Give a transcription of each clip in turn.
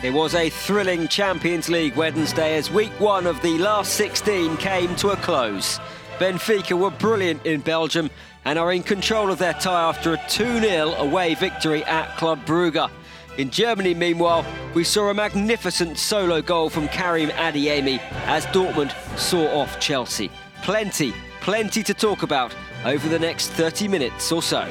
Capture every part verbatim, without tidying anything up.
It was a thrilling Champions League Wednesday as week one of the last sixteen came to a close. Benfica were brilliant in Belgium and are in control of their tie after a two nil away victory at Club Brugge. In Germany, meanwhile, we saw a magnificent solo goal from Karim Adeyemi as Dortmund saw off Chelsea. Plenty, plenty to talk about over the next thirty minutes or so.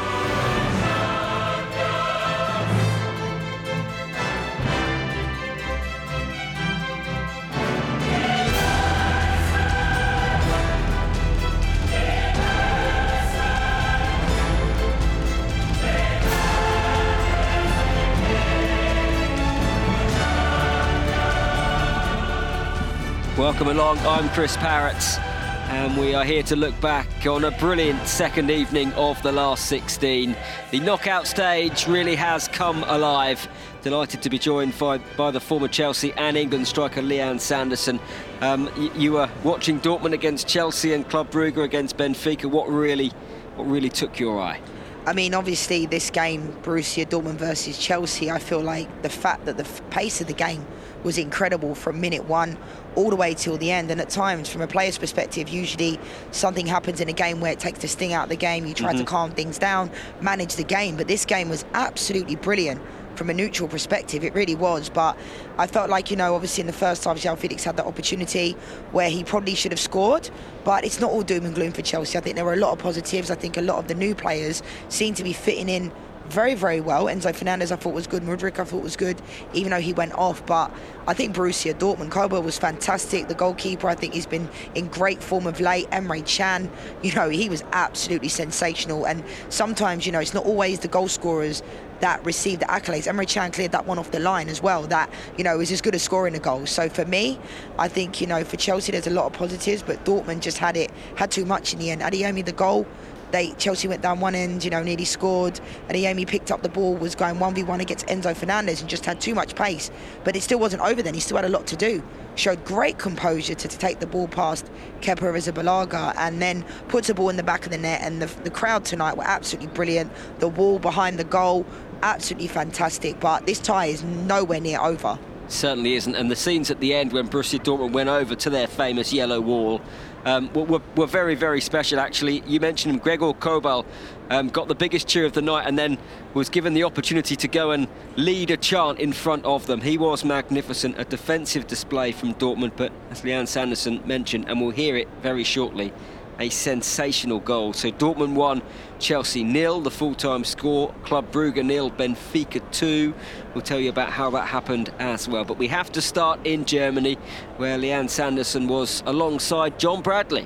Welcome along, I'm Chris Parrott, and we are here to look back on a brilliant second evening of the last sixteen. The knockout stage really has come alive. Delighted to be joined by, by the former Chelsea and England striker Lianne Sanderson. Um, you, you were watching Dortmund against Chelsea and Club Brugge against Benfica. What really, what really took your eye? I mean, obviously this game, Borussia Dortmund versus Chelsea, I feel like the fact that the pace of the game was incredible from minute one all the way till the end. And at times, from a player's perspective, usually something happens in a game where it takes the sting out of the game. You try mm-hmm. to calm things down, manage the game. But this game was absolutely brilliant from a neutral perspective. It really was. But I felt like, you know, obviously in the first half, João Felix had the opportunity where he probably should have scored. But it's not all doom and gloom for Chelsea. I think there were a lot of positives. I think a lot of the new players seem to be fitting in very, very well. Enzo Fernandez I thought was good. Mudryk I thought was good, even though he went off. But I think Borussia Dortmund, Kobel was fantastic. The goalkeeper, I think he's been in great form of late. Emre Can, you know, he was absolutely sensational. And sometimes, you know, it's not always the goal scorers that receive the accolades. Emre Can cleared that one off the line as well. That, you know, is as good as scoring a goal. So for me, I think, you know, for Chelsea, there's a lot of positives, but Dortmund just had it, had too much in the end. Adeyemi, the goal, They, Chelsea went down one end, you know, nearly scored. Adeyemi picked up the ball, was going one v one against Enzo Fernandez and just had too much pace. But it still wasn't over then. He still had a lot to do. Showed great composure to, to take the ball past Kepa Arrizabalaga and then puts the ball in the back of the net. And the, the crowd tonight were absolutely brilliant. The wall behind the goal, absolutely fantastic. But this tie is nowhere near over. Certainly isn't. And the scenes at the end when Borussia Dortmund went over to their famous yellow wall Um, were, were very, very special, actually. You mentioned him, Gregor Kobel um, got the biggest cheer of the night and then was given the opportunity to go and lead a chant in front of them. He was magnificent, a defensive display from Dortmund, but as Lianne Sanderson mentioned, and we'll hear it very shortly, a sensational goal. So Dortmund won, Chelsea nil, the full-time score. Club Brugge nil, Benfica two. We'll tell you about how that happened as well. But we have to start in Germany, where Lianne Sanderson was alongside John Bradley.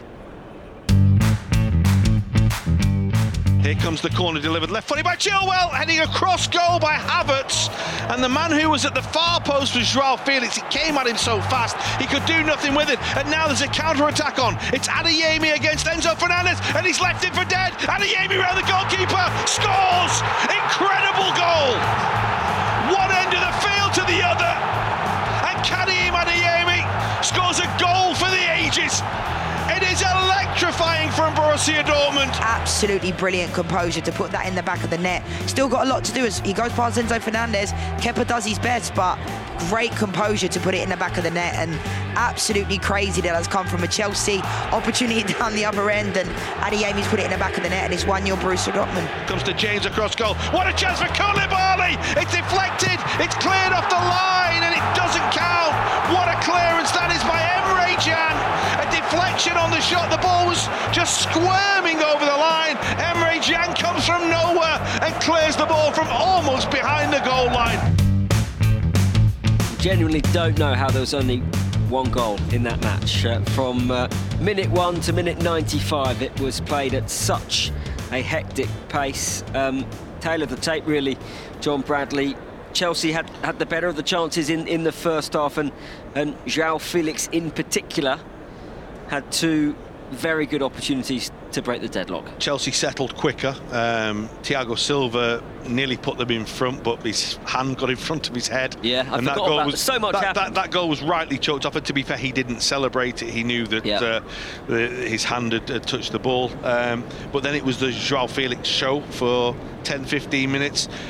Here comes the corner delivered left footed by Chilwell, heading across goal by Havertz, and the man who was at the far post was João Felix. It came at him so fast he could do nothing with it, and now there's a counter-attack on. It's Adeyemi against Enzo Fernandez, and he's left it for dead. Adeyemi round the goalkeeper, scores! Incredible goal! One end of the field to the other, and Karim Adeyemi scores a goal for the ages. It is electrifying from Borussia Dortmund. Absolutely brilliant composure to put that in the back of the net. Still got a lot to do as he goes past Enzo Fernandez. Kepa does his best, but great composure to put it in the back of the net, and absolutely crazy that has come from a Chelsea opportunity down the other end, and Adeyemi's put it in the back of the net, and it's one nil Borussia Dortmund. Comes to James across goal. What a chance for Koulibaly! It's deflected, it's cleared off the line, and it doesn't count. What a clearance that is by Emre Can. A deflection on the shot. The ball was just squirming over the line. Emre Can comes from nowhere and clears the ball from almost behind the goal line. Genuinely don't know how there was only one goal in that match. Uh, from uh, minute one to minute ninety-five, it was played at such a hectic pace. Um, tail of the tape, really, John Bradley. Chelsea had, had the better of the chances in, in the first half, and, and João Felix in particular had two very good opportunities to break the deadlock. Chelsea settled quicker. Um, Thiago Silva nearly put them in front, but his hand got in front of his head. Yeah, I and forgot that goal about was, so much that, happened. That, that goal was rightly choked off, and to be fair, he didn't celebrate it. He knew that yeah. uh, the, his hand had, had touched the ball. Um, but then it was the João Felix show for ten, fifteen minutes.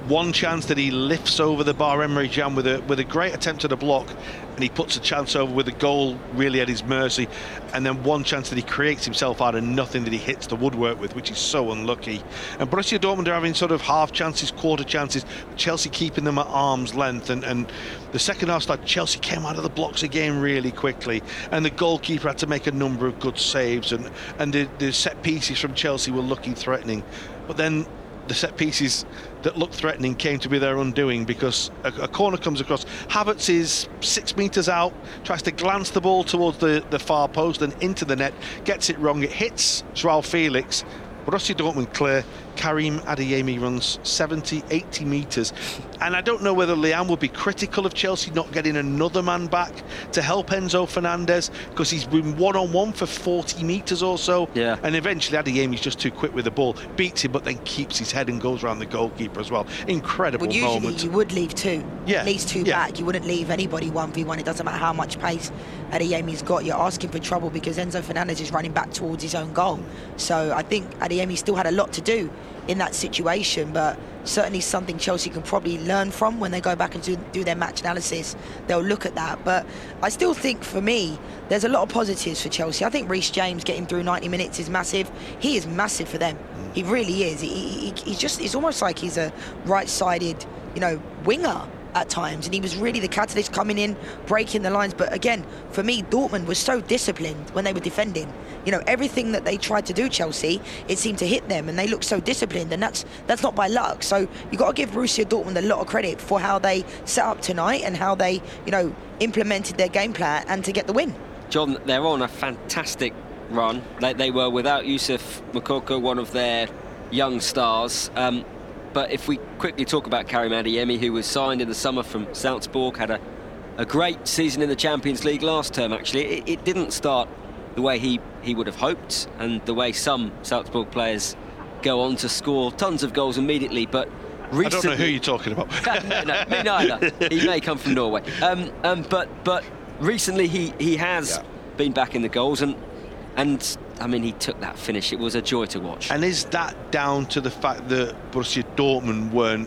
one chance that he lifts over the bar, Emre Can, with a with a great attempt at a block, and he puts a chance over with a goal really at his mercy, and then one chance that he creates himself out of nothing that he hits the woodwork with, which is so unlucky. And Borussia Dortmund are having sort of half chances, quarter chances, Chelsea keeping them at arm's length, and, and the second half started, Chelsea came out of the blocks again really quickly, and the goalkeeper had to make a number of good saves, and, and the, the set pieces from Chelsea were looking threatening, but then the set pieces that looked threatening came to be their undoing, because a, a corner comes across. Havertz is six metres out, tries to glance the ball towards the, the far post and into the net, gets it wrong, it hits Joao Felix. Borussia Dortmund clear. Karim Adeyemi runs seventy, eighty metres, and I don't know whether Liam would be critical of Chelsea not getting another man back to help Enzo Fernandez, because he's been one-on-one for forty metres or so, yeah. and eventually Adeyemi's just too quick with the ball, beats him, but then keeps his head and goes around the goalkeeper as well. Incredible well, usually moment. You would leave two, yeah. at least two yeah. back. You wouldn't leave anybody one v one. It doesn't matter how much pace Adeyemi's got. You're asking for trouble because Enzo Fernandez is running back towards his own goal. So I think Adeyemi still had a lot to do in that situation, but certainly something Chelsea can probably learn from when they go back and do, do their match analysis. They'll look at that. But I still think, for me, there's a lot of positives for Chelsea. I think Reece James getting through ninety minutes is massive. He is massive for them. He really is. He, he, he's just, it's almost like he's a right-sided, you know, winger at times, and he was really the catalyst coming in, breaking the lines. But again, for me, Dortmund was so disciplined when they were defending. You know, everything that they tried to do, Chelsea, it seemed to hit them, and they looked so disciplined, and that's that's not by luck. So you got to give Borussia Dortmund a lot of credit for how they set up tonight and how they, you know, implemented their game plan and to get the win. John, they're on a fantastic run. They, they were without Youssef Moukoko, one of their young stars. Um, But if we quickly talk about Karim Adeyemi, who was signed in the summer from Salzburg, had a, a great season in the Champions League last term, actually. It, it didn't start the way he, he would have hoped, and the way some Salzburg players go on to score tons of goals immediately, but recently... I don't know who you're talking about. no, no, me neither. He may come from Norway. Um, um, but but recently he, he has yeah. been back in the goals, and and... I mean, he took that finish. It was a joy to watch. And is that down to the fact that Borussia Dortmund weren't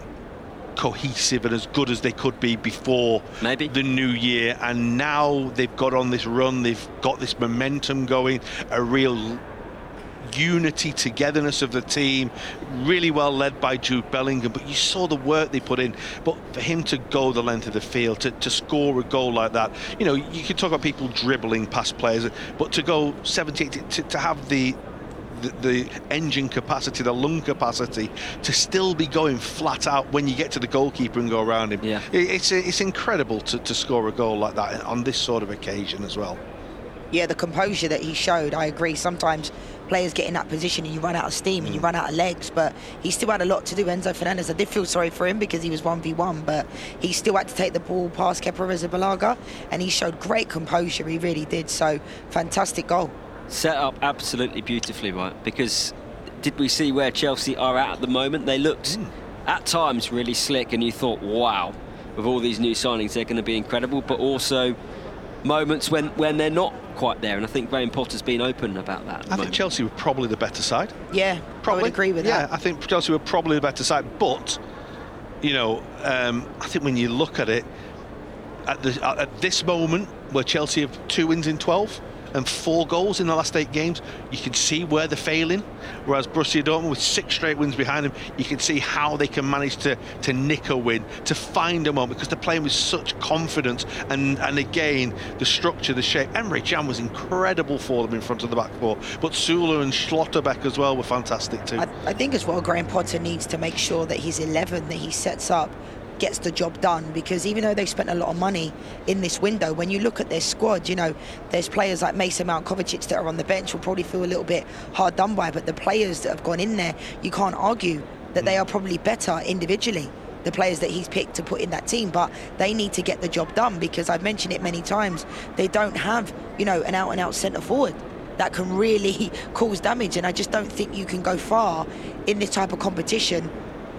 cohesive and as good as they could be before Maybe. the new year, and now they've got on this run, they've got this momentum going, a real unity, togetherness of the team, really well led by Jude Bellingham, but you saw the work they put in. But for him to go the length of the field, to, to score a goal like that, you know, you can talk about people dribbling past players, but to go seventy, to, to have the The, the engine capacity, the lung capacity to still be going flat out when you get to the goalkeeper and go around him. Yeah. It, it's it's incredible to, to score a goal like that on this sort of occasion as well. Yeah, the composure that he showed, I agree. Sometimes players get in that position and you run out of steam and you run out of legs, but he still had a lot to do. Enzo Fernandez, I did feel sorry for him because he was one v one, but he still had to take the ball past Kepa Arrizabalaga, and he showed great composure, he really did. So, fantastic goal. Set up absolutely beautifully, right? Because did we see where Chelsea are at at the moment? They looked mm. at times really slick, and you thought, wow, with all these new signings, they're going to be incredible, but also moments when, when they're not quite there, and I think Graham Potter's been open about that. I think moment. Chelsea were probably the better side. Yeah, probably. I would agree with yeah, that. I think Chelsea were probably the better side, but, you know, um, I think when you look at it, at, the, at this moment, where Chelsea have two wins in twelve, and four goals in the last eight games, you can see where they're failing. Whereas Borussia Dortmund, with six straight wins behind them, you can see how they can manage to, to nick a win, to find a moment, because they're playing with such confidence. And, and again, the structure, the shape. Emre Can was incredible for them in front of the back four, but Sula and Schlotterbeck as well were fantastic too. I, I think as well, Graham Potter needs to make sure that his eleven that he sets up gets the job done, because even though they've spent a lot of money in this window, when you look at their squad, you know, there's players like Mason Mount Kovacic that are on the bench will probably feel a little bit hard done by, but the players that have gone in there, you can't argue that they are probably better individually, the players that he's picked to put in that team, but they need to get the job done, because I've mentioned it many times, they don't have, you know, an out-and-out centre forward that can really cause damage, and I just don't think you can go far in this type of competition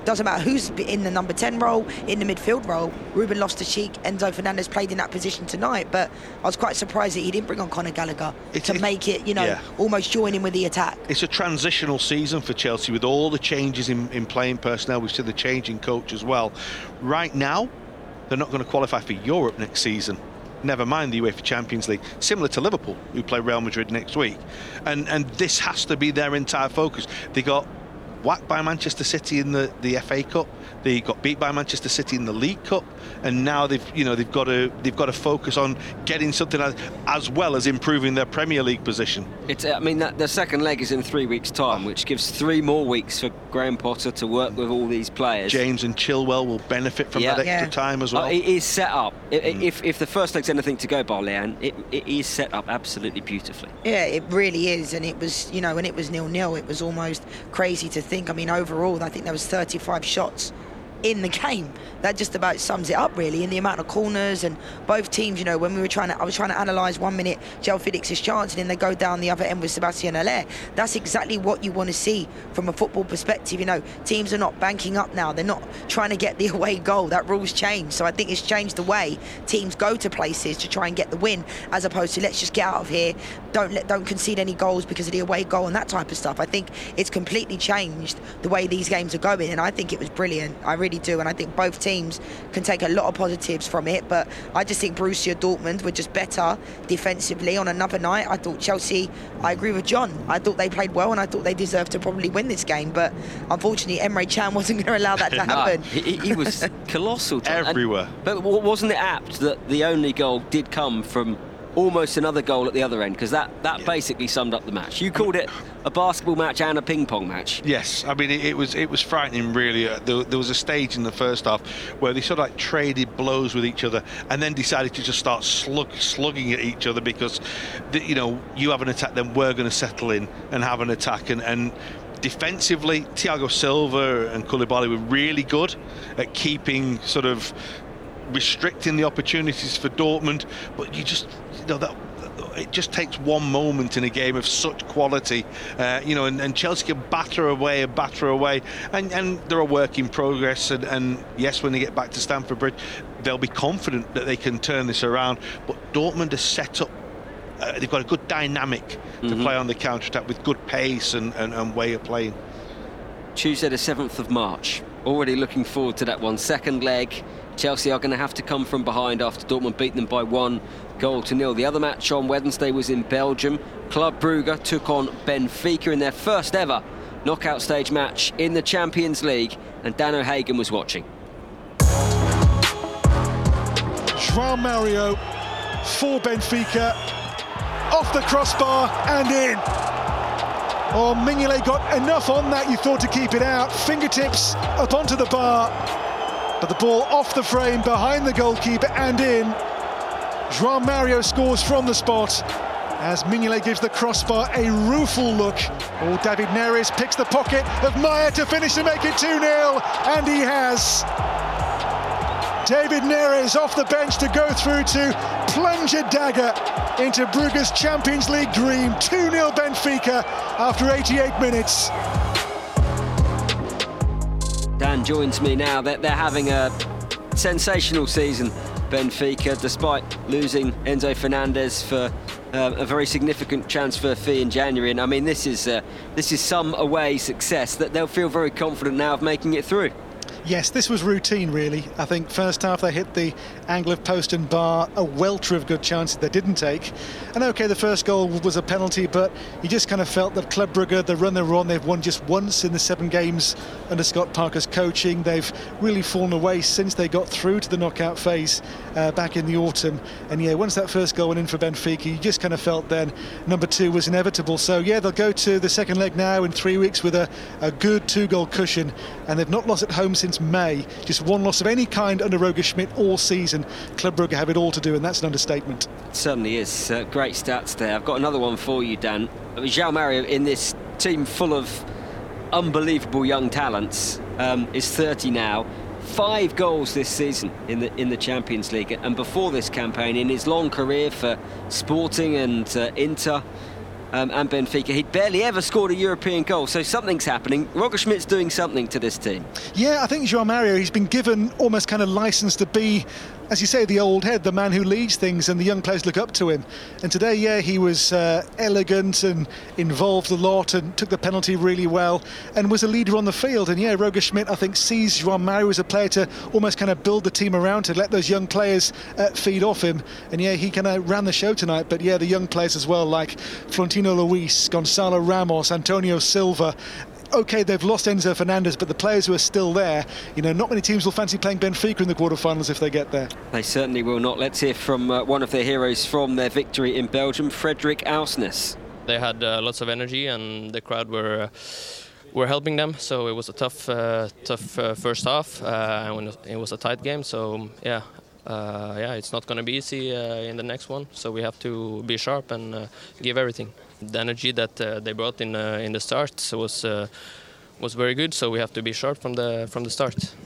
doesn't matter who's in the number ten role, in the midfield role. Ruben Loftus-Cheek, Enzo Fernandez played in that position tonight, but I was quite surprised that he didn't bring on Conor Gallagher it's, to it's, make it, you know, yeah. almost join in with the attack. It's a transitional season for Chelsea with all the changes in, in playing personnel. We've seen the change in coach as well. Right now, they're not going to qualify for Europe next season. Never mind the UEFA Champions League, similar to Liverpool, who play Real Madrid next week. And and this has to be their entire focus. They got whacked by Manchester City in the, the F A Cup. They got beat by Manchester City in the League Cup, and now they've you know they've got to they've got to focus on getting something as, as well as improving their Premier League position. It's I mean that the second leg is in three weeks' time, which gives three more weeks for Graham Potter to work with all these players. James and Chilwell will benefit from yeah. that extra yeah. time as well. Uh, it is set up. Mm. If if the first leg's anything to go by, Leanne, it, it is set up absolutely beautifully. Yeah, it really is, and it was you know when it was nil nil, it was almost crazy to think. I mean, overall, I think there was thirty-five shots in the game. That just about sums it up, really, in the amount of corners. And both teams, you know, when we were trying to, I was trying to analyse one minute João Felix's chance, and then they go down the other end with Sebastian Haller. That's exactly what you want to see from a football perspective. You know, teams are not banking up now. They're not trying to get the away goal. That rule's changed. So I think it's changed the way teams go to places to try and get the win, as opposed to let's just get out of here, don't let, don't concede any goals because of the away goal and that type of stuff. I think it's completely changed the way these games are going, and I think it was brilliant. I really do, and I think both teams can take a lot of positives from it. But I just think Borussia Dortmund were just better defensively on another night. I thought Chelsea, I agree with John, I thought they played well, and I thought they deserved to probably win this game, but unfortunately Emre Can wasn't going to allow that to happen. No, he, he was colossal, John. Everywhere. And, but wasn't it apt that the only goal did come from almost another goal at the other end, because that, that yeah. basically summed up the match. You called it a basketball match and a ping pong match. Yes, I mean it, it was it was frightening, really. Uh, there, there was a stage in the first half where they sort of like traded blows with each other, and then decided to just start slug, slugging at each other because, the, you know, you have an attack, then we're going to settle in and have an attack, and. and defensively, Thiago Silva and Koulibaly were really good at keeping sort of restricting the opportunities for Dortmund, but you just you know that it just takes one moment in a game of such quality, uh, you know, and, and Chelsea can batter away and batter away, and, and they're a work in progress, and, and yes, when they get back to Stamford Bridge, they'll be confident that they can turn this around. But Dortmund is set up, uh, they've got a good dynamic mm-hmm. to play on the counter-attack with good pace and, and, and way of playing. Tuesday the seventh of March, already looking forward to that one. Second leg, Chelsea are going to have to come from behind after Dortmund beat them by one goal to nil. The other match on Wednesday was in Belgium. Club Brugge took on Benfica in their first ever knockout stage match in the Champions League, and Dan O'Hagan was watching. João Mario for Benfica, off the crossbar and in. Oh, Mignolet got enough on that, you thought, to keep it out. Fingertips up onto the bar, but the ball off the frame, behind the goalkeeper and in. João Mario scores from the spot as Mignolet gives the crossbar a rueful look. Oh, David Neres picks the pocket of Maya to finish to make it two nil, and he has. David Neres off the bench to go through to plunge a dagger into Brugge's Champions League dream. two nil Benfica after eighty-eight minutes. Dan joins me now. They're, they're having a sensational season, Benfica, despite losing Enzo Fernandez for uh, a very significant transfer fee in January. And I mean, this is uh, this is some away success that they'll feel very confident now of making it through. Yes, this was routine, really. I think first half they hit the angle of post and bar, a welter of good chances they didn't take. And OK, the first goal was a penalty, but you just kind of felt that Club Brugge, the run they were on, they've won just once in the seven games under Scott Parker's coaching. They've really fallen away since they got through to the knockout phase uh, back in the autumn. And yeah, once that first goal went in for Benfica, you just kind of felt then number two was inevitable. So yeah, they'll go to the second leg now in three weeks with a, a good two-goal cushion, and they've not lost at home since May. Just one loss of any kind under Roger Schmidt all season. Club Brugge have it all to do, and that's an understatement. It certainly is. Uh, great stats there. I've got another one for you, Dan. I mean, João Mario, in this team full of unbelievable young talents, um, is thirty now. Five goals this season in the in the Champions League, and before this campaign, in his long career for Sporting and uh, Inter, um, and Benfica. He'd barely ever scored a European goal, so something's happening. Roger Schmidt's doing something to this team. Yeah, I think João Mario, he's been given almost kind of license to be, as you say, the old head, the man who leads things, and the young players look up to him. And today, yeah, he was uh, elegant and involved a lot and took the penalty really well and was a leader on the field. And yeah, Roger Schmidt, I think, sees João Mario as a player to almost kind of build the team around, to let those young players uh, feed off him. And yeah, he kind of ran the show tonight. But yeah, the young players as well, like Florentino Luis, Gonçalo Ramos, Antonio Silva. OK, they've lost Enzo Fernandez, but the players who are still there, you know, not many teams will fancy playing Benfica in the quarterfinals if they get there. They certainly will not. Let's hear from uh, one of their heroes from their victory in Belgium, Frederik Ausnes. They had uh, lots of energy, and the crowd were uh, were helping them. So it was a tough, uh, tough uh, first half, uh, and it was a tight game. So yeah. Uh, yeah, it's not going to be easy uh, in the next one, so we have to be sharp and uh, give everything. The energy that uh, they brought in uh, in the start was uh, was very good, so we have to be sharp from the from the start.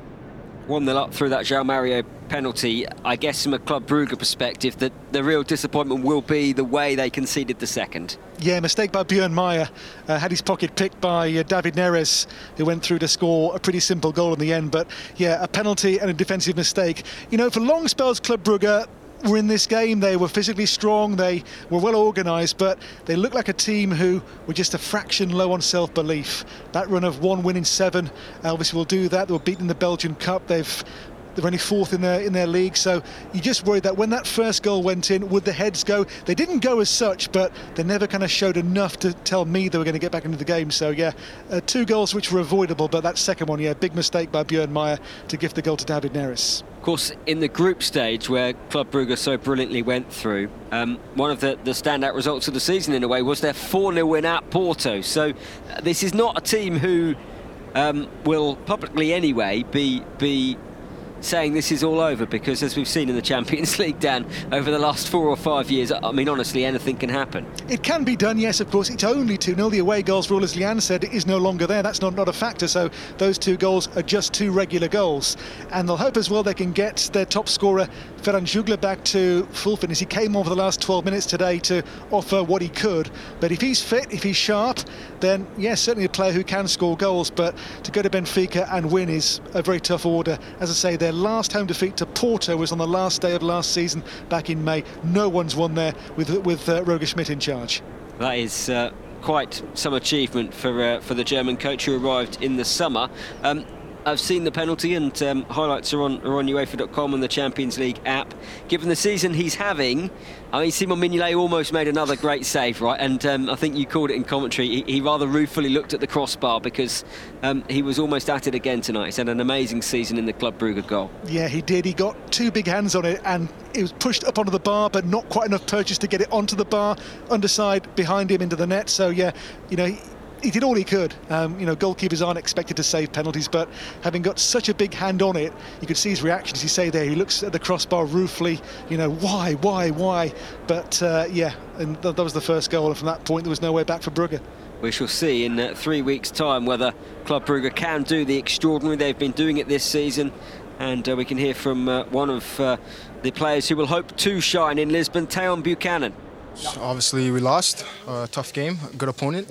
one nil up through that João Mario penalty. I guess from a Club Brugge perspective, that the real disappointment will be the way they conceded the second. Yeah, mistake by Björn Meyer. Uh, had his pocket picked by uh, David Neres, who went through to score a pretty simple goal in the end. But yeah, a penalty and a defensive mistake. You know, for long spells, Club Brugge were in this game. They were physically strong, they were well organised, but they looked like a team who were just a fraction low on self-belief. That run of one win in seven, obviously will do that. They were beaten in the Belgian Cup. They've They're only fourth in their in their league, so you just worried that when that first goal went in, would the heads go? They didn't go as such, but they never kind of showed enough to tell me they were going to get back into the game. So yeah, uh, two goals which were avoidable, but that second one, yeah, big mistake by Björn Meyer to give the goal to David Neres. Of course, in the group stage where Club Brugge so brilliantly went through, um, one of the, the standout results of the season in a way was their four nil win at Porto. So uh, this is not a team who um, will publicly anyway be be saying this is all over, because as we've seen in the Champions League, Dan, over the last four or five years, I mean, honestly, anything can happen. It can be done, yes, of course. It's only two nil. The away goals rule, as Leanne said, is no longer there. That's not, not a factor, so those two goals are just two regular goals. And they'll hope as well they can get their top scorer, Ferran Jugla, back to full fitness. He came on for the last twelve minutes today to offer what he could. But if he's fit, if he's sharp, then, yes, certainly a player who can score goals. But to go to Benfica and win is a very tough order. As I say, their last home defeat to Porto was on the last day of last season back in May. No one's won there with with uh, Roger Schmidt in charge. That is uh, quite some achievement for uh, for the German coach who arrived in the summer. Um, I've seen the penalty, and um, highlights are on, are on UEFA dot com and the Champions League app. Given the season he's having, I mean, Simon Mignolet almost made another great save, right? And um, I think you called it in commentary. He, he rather ruefully looked at the crossbar because um, he was almost at it again tonight. He's had an amazing season in the Club Brugge goal. Yeah, he did. He got two big hands on it, and it was pushed up onto the bar, but not quite enough purchase to get it onto the bar. Underside behind him into the net. So yeah, you know. He, He did all he could. Um, you know, goalkeepers aren't expected to save penalties, but having got such a big hand on it, you could see his reaction, as you say there. He looks at the crossbar ruefully, you know, why, why, why? But uh, yeah, and th that was the first goal, and from that point there was no way back for Brugge. We shall see in uh, three weeks' time whether Club Brugge can do the extraordinary. They've been doing it this season, and uh, we can hear from uh, one of uh, the players who will hope to shine in Lisbon, Tayon Buchanan. Obviously we lost, a uh, tough game, good opponent.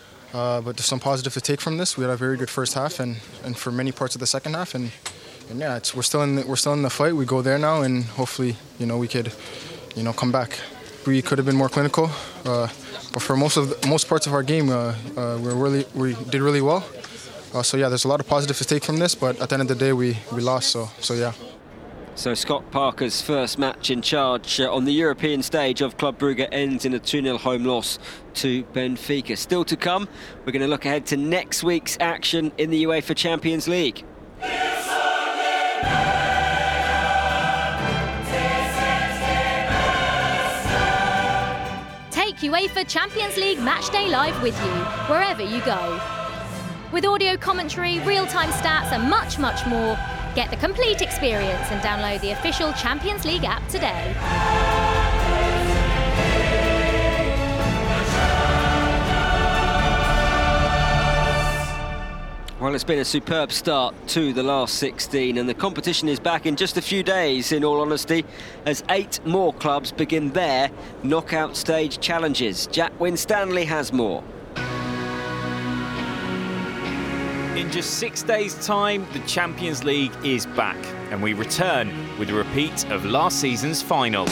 Uh, but there's some positive to take from this. We had a very good first half, and, and for many parts of the second half, and, and yeah, it's, we're still in the, we're still in the fight. We go there now, and hopefully, you know, we could, you know, come back. We could have been more clinical, uh, but for most of the, most parts of our game, uh, uh, we really we did really well. Uh, so yeah, there's a lot of positive to take from this, but at the end of the day, we we lost. So so yeah. So Scott Parker's first match in charge uh, on the European stage of Club Brugge ends in a two nil home loss to Benfica. Still to come, we're going to look ahead to next week's action in the UEFA Champions League. Take UEFA Champions League Matchday Live with you, wherever you go. With audio commentary, real-time stats and much, much more, get the complete experience and download the official Champions League app today. Well, it's been a superb start to the last sixteen, and the competition is back in just a few days, in all honesty, as eight more clubs begin their knockout stage challenges. Jack Winstanley has more. In just six days' time, the Champions League is back, and we return with a repeat of last season's final.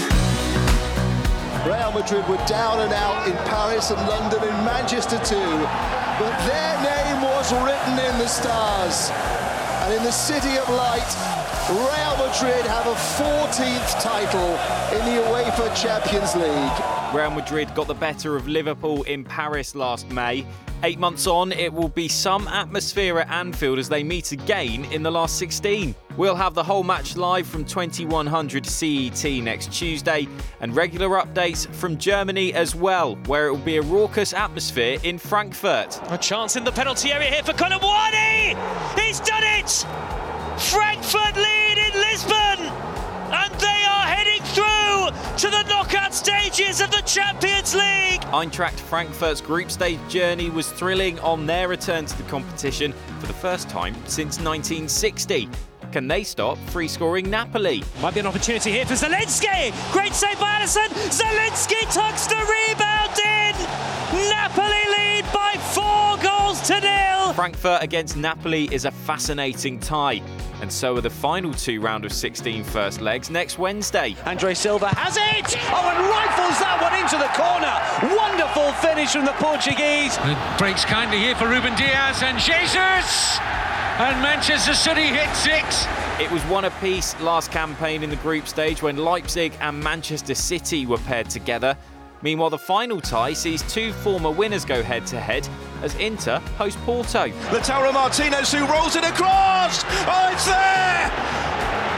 Real Madrid were down and out in Paris and London and Manchester too, but their name was written in the stars. And in the City of Light, Real Madrid have a fourteenth title in the UEFA Champions League. Real Madrid got the better of Liverpool in Paris last May. Eight months on, it will be some atmosphere at Anfield as they meet again in the last sixteen. We'll have the whole match live from twenty-one hundred C E T next Tuesday, and regular updates from Germany as well, where it will be a raucous atmosphere in Frankfurt. A chance in the penalty area here for Colin Wani! He's done it! Frankfurt lead in Lisbon! And they are heading through to the knockout stages of the Champions League! Eintracht Frankfurt's group stage journey was thrilling on their return to the competition for the first time since nineteen sixty. Can they stop free-scoring Napoli? Might be an opportunity here for Zielinski! Great save by Alisson! Zielinski tucks the rebound in! Napoli lead by four goals to nil! Frankfurt against Napoli is a fascinating tie. And so are the final two round of sixteen first legs next Wednesday. Andre Silva has it! Oh, and rifles that one into the corner! Wonderful finish from the Portuguese! It breaks kindly here for Ruben Diaz and Jesus! And Manchester City hit six. It was one apiece last campaign in the group stage when Leipzig and Manchester City were paired together. Meanwhile, the final tie sees two former winners go head-to-head as Inter host Porto. Lautaro Martinez who rolls it across! Oh, it's there!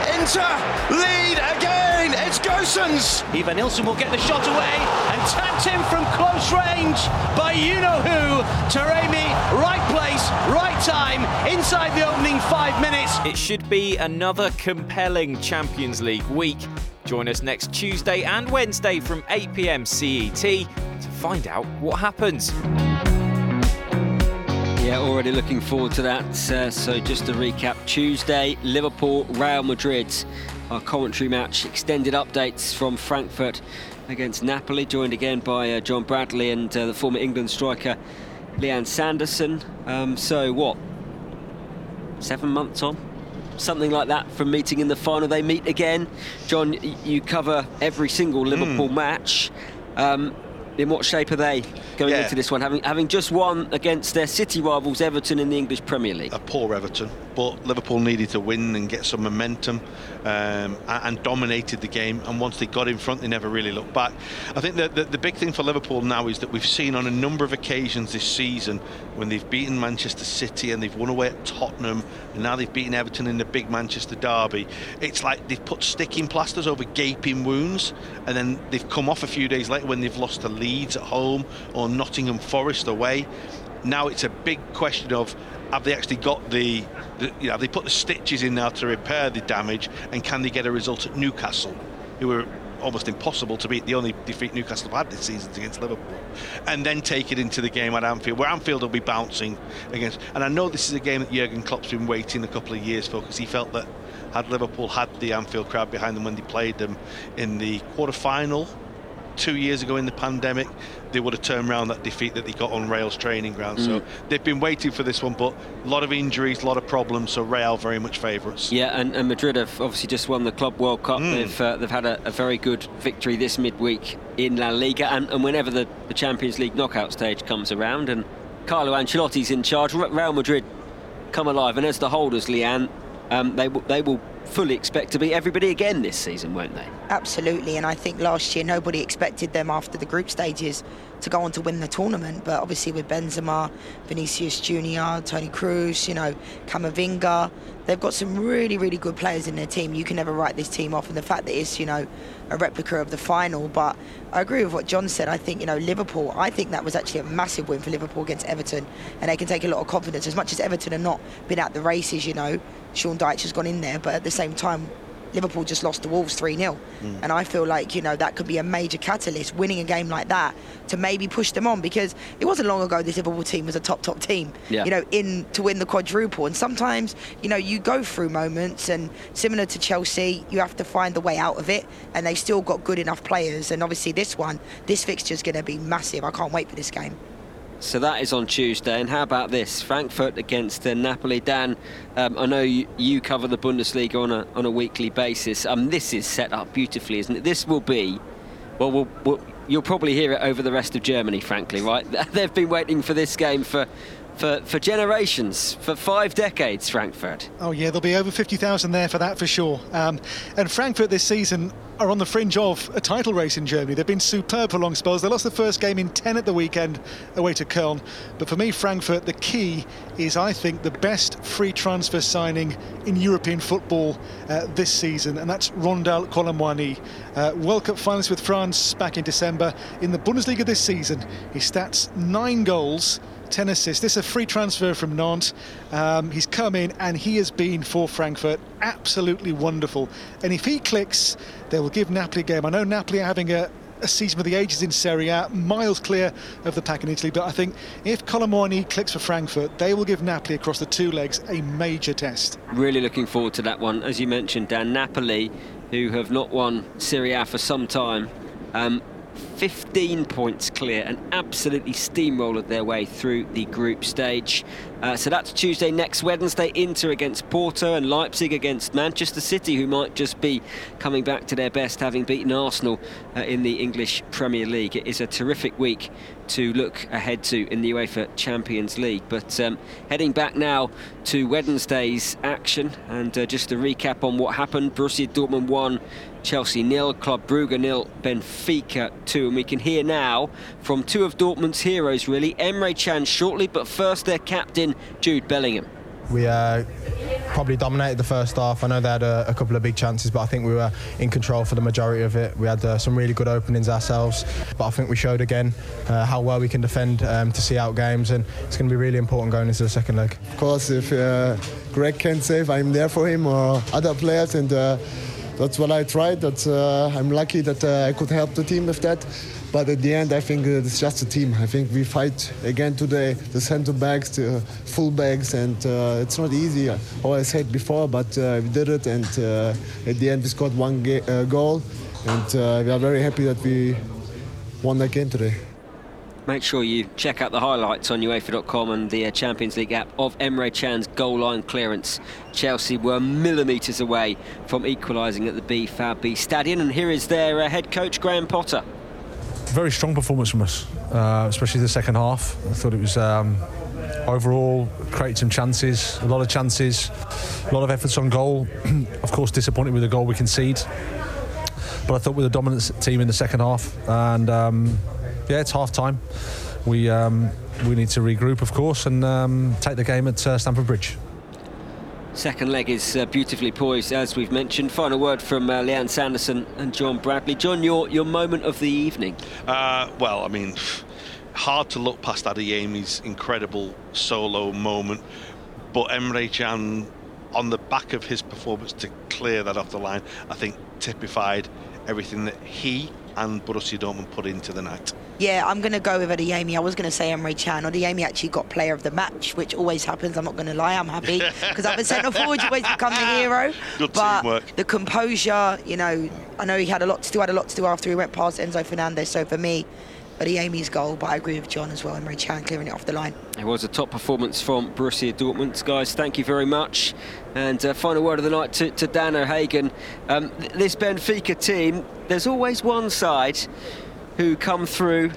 Inter lead again! It's Gosens! Ivan Nilsson will get the shot away and tapped in from close range by you-know-who. Taremi, right place, right time, inside the opening five minutes. It should be another compelling Champions League week. Join us next Tuesday and Wednesday from eight p m C E T to find out what happens. Yeah, already looking forward to that. Uh, so just to recap, Tuesday, Liverpool, Real Madrid. Our commentary match, extended updates from Frankfurt against Napoli, joined again by uh, John Bradley and uh, the former England striker Liam Sanderson. Um, so what, seven months on? Something like that from meeting in the final. They meet again. John, you cover every single Liverpool mm. match. Um, in what shape are they going yeah. into this one, having having just won against their city rivals Everton in the English Premier League? A poor Everton, but Liverpool needed to win and get some momentum, um, and dominated the game, and once they got in front they never really looked back. I think that the, the big thing for Liverpool now is that we've seen on a number of occasions this season when they've beaten Manchester City and they've won away at Tottenham, and now they've beaten Everton in the big Manchester derby. It's like they've put sticking plasters over gaping wounds, and then they've come off a few days later when they've lost to Leeds at home or Nottingham Forest away. Now it's a big question of, have they actually got the, the you know, have they put the stitches in now to repair the damage, and can they get a result at Newcastle, who were almost impossible to beat? The only defeat Newcastle have had this season is against Liverpool, and then take it into the game at Anfield, where Anfield will be bouncing against. And I know this is a game that Jurgen Klopp's been waiting a couple of years for, because he felt that had Liverpool had the Anfield crowd behind them when they played them in the quarter-final two years ago in the pandemic, they would have turned around that defeat that they got on Real's training ground. Mm. So they've been waiting for this one, but a lot of injuries, a lot of problems, so Real very much favourites. Yeah, and, and Madrid have obviously just won the Club World Cup. Mm. They've uh, they've had a, a very good victory this midweek in La Liga, and, and whenever the, the Champions League knockout stage comes around and Carlo Ancelotti's in charge, Real Madrid come alive, and as the holders, Leanne, um, they, they will fully expect to beat everybody again this season, won't they? Absolutely, and I think last year nobody expected them after the group stages to go on to win the tournament, but obviously with Benzema, Vinicius Junior, Toni Kroos, you know, Camavinga, they've got some really, really good players in their team. You can never write this team off, and the fact that it's, you know, a replica of the final. But I agree with what John said. I think, you know, Liverpool, I think that was actually a massive win for Liverpool against Everton, and they can take a lot of confidence. As much as Everton have not been at the races, you know, Sean Dyche has gone in there, but at the same time, Liverpool just lost to Wolves three nil. Mm. And I feel like, you know, that could be a major catalyst, winning a game like that, to maybe push them on, because it wasn't long ago this Liverpool team was a top, top team, yeah. you know, in to win the quadruple. And sometimes, you know, you go through moments, and similar to Chelsea, you have to find the way out of it, and they've still got good enough players. And obviously this one, this fixture is going to be massive. I can't wait for this game. So that is on Tuesday. And how about this? Frankfurt against uh, Napoli. Dan, um, I know you, you cover the Bundesliga on a, on a weekly basis. Um, this is set up beautifully, isn't it? This will be, well, we'll, we'll you'll probably hear it over the rest of Germany, frankly, right? They've been waiting for this game for... For, for generations, for five decades, Frankfurt. Oh yeah, there'll be over fifty thousand there for that for sure. Um, and Frankfurt this season are on the fringe of a title race in Germany. They've been superb for long spells. They lost the first game in ten at the weekend away to Köln. But for me, Frankfurt, the key is, I think, the best free transfer signing in European football uh, this season, and that's Rondal Colomwani. Uh, World Cup finalist with France back in December. In the Bundesliga this season, his stats, nine goals, ten assists. This is a free transfer from Nantes. Um, he's come in and he has been, for Frankfurt, absolutely wonderful. And if he clicks, they will give Napoli a game. I know Napoli are having a, a season of the ages in Serie A, miles clear of the pack in Italy, but I think if Colomwani clicks for Frankfurt, they will give Napoli across the two legs a major test. Really looking forward to that one. As you mentioned, Dan, Napoli, who have not won Serie A for some time, um, fifteen points clear and absolutely steamrolled their way through the group stage. Uh, so that's Tuesday. Next Wednesday, Inter against Porto and Leipzig against Manchester City, who might just be coming back to their best, having beaten Arsenal uh, in the English Premier League. It is a terrific week to look ahead to in the UEFA Champions League. But um, heading back now to Wednesday's action, and uh, just to recap on what happened: Borussia Dortmund won, Chelsea nil, Club Brugge nil, Benfica two. And we can hear now from two of Dortmund's heroes, really, Emre Can shortly, but first their captain, Jude Bellingham. We uh, probably dominated the first half. I know they had a, a couple of big chances, but I think we were in control for the majority of it. We had uh, some really good openings ourselves, but I think we showed again uh, how well we can defend um, to see out games, and it's going to be really important going into the second leg. Of course, if uh, Greg can save, I'm there for him, or other players, and uh, that's what I tried. That's, uh, I'm lucky that uh, I could help the team with that. But at the end, I think uh, it's just a team. I think we fight again today, the centre backs, the full backs, and uh, it's not easy. I always said before, but uh, we did it, and uh, at the end we scored one ga- uh, goal, and uh, we are very happy that we won that game today. Make sure you check out the highlights on UEFA dot com and the uh, Champions League app of Emre Can's goal line clearance. Chelsea were millimetres away from equalising at the B F A B Stadion, and here is their uh, head coach, Graham Potter. Very strong performance from us, uh, especially the second half. I thought it was um, overall created some chances, a lot of chances, a lot of efforts on goal. Of course, disappointed with the goal we concede, but I thought we were the dominant team in the second half. And um, yeah, it's half time. We um, we need to regroup, of course, and um, take the game at uh, Stamford Bridge. Second leg is uh, beautifully poised, as we've mentioned. Final word from uh, Leanne Sanderson and John Bradley. John, your your moment of the evening? Uh, well, I mean, hard to look past Adeyemi's incredible solo moment, but Emre Can, on the back of his performance to clear that off the line, I think typified everything that he and Borussia Dortmund put into the night. Yeah, I'm going to go with Adeyemi. I was going to say Emre Can. Adeyemi actually got player of the match, which always happens. I'm not going to lie, I'm happy. Because I'm a centre forward, you always become the hero. Good but teamwork. The composure, you know, I know he had a lot, still had a lot to do after he went past Enzo Fernandez. So for me, Adeyemi's goal, but I agree with John as well. Emre Can clearing it off the line. It was a top performance from Borussia Dortmund. Guys, thank you very much. And uh, final word of the night to, to Dan O'Hagan. Um, th- this Benfica team, there's always one side who come through,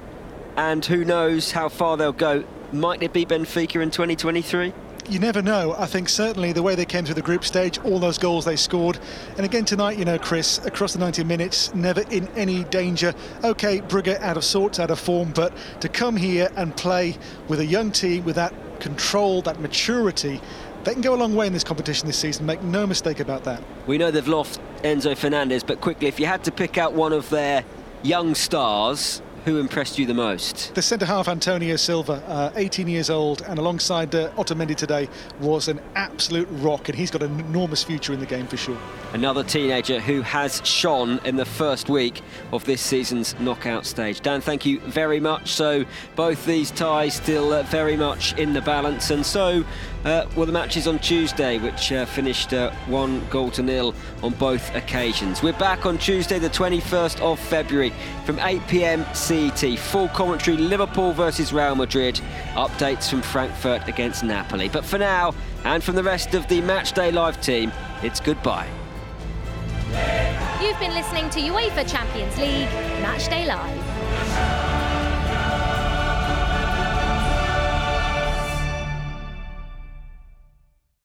and who knows how far they'll go. Might it be Benfica in twenty twenty-three? You never know. I think certainly the way they came through the group stage, all those goals they scored, and again tonight, you know, Chris, across the ninety minutes, never in any danger. Okay, Brugge out of sorts, out of form, but to come here and play with a young team with that control, that maturity, they can go a long way in this competition this season, make no mistake about that. We know they've lost Enzo Fernandez, but quickly, if you had to pick out one of their young stars who impressed you the most? The centre-half, Antonio Silva, uh, eighteen years old, and alongside uh, Otamendi today, was an absolute rock, and he's got an enormous future in the game for sure. Another teenager who has shone in the first week of this season's knockout stage. Dan, thank you very much. So both these ties still uh, very much in the balance, and so uh, were the matches on Tuesday, which uh, finished uh, one goal to nil on both occasions. We're back on Tuesday the twenty-first of February from eight p m C E T. Full commentary, Liverpool versus Real Madrid. Updates from Frankfurt against Napoli. But for now, and from the rest of the Matchday Live team, it's goodbye. You've been listening to UEFA Champions League Matchday Live.